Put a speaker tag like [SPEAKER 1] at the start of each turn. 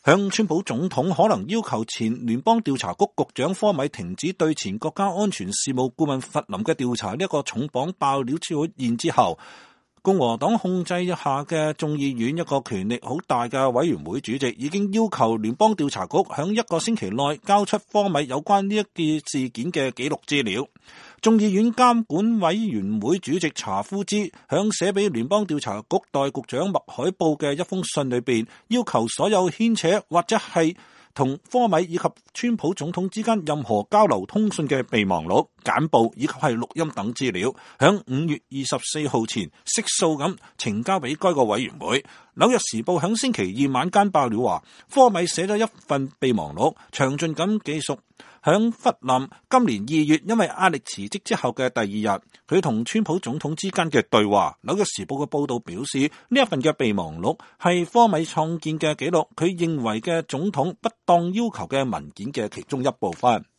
[SPEAKER 1] 向川普總統可能要求前聯邦調查局局長科米停止對前國家安全事務顧問弗林嘅調查呢一個重磅爆料出現之後，共和黨控制下嘅眾議院一個權力好大嘅委員會主席已經要求聯邦調查局響一個星期內交出科米有關呢一件事件嘅記錄資料。眾議院監管委員會主席查夫茲響寫俾聯邦調查局代局長麥海布嘅一封信裏邊，要求所有牽扯或者係同科米以及川普總統之間任何交流通訊嘅備忘錄、簡報以及係錄音等資料，響5月24號前悉數咁呈交俾該個委員會。紐約時報響星期二晚間爆料話，科米寫咗一份備忘錄，詳盡咁記述響弗林今年2月因為壓力辭職之後嘅第二日，佢同川普總統之間嘅對話。紐約時報嘅報道表示，呢一份嘅備忘錄係科米創建嘅記錄，佢認為嘅總統不當要求嘅文件嘅其中一部分。